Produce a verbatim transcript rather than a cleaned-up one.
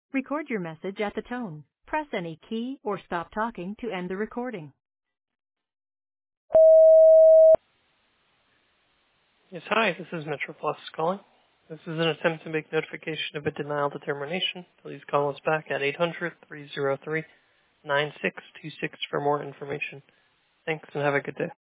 Record your message at the tone. Press any key or stop talking to end the recording. Yes, hi, this is Metro Plus calling. This is an attempt to make notification of a denial determination. Please call us back at eight hundred, three oh three, nine six two six for more information. Thanks and have a good day.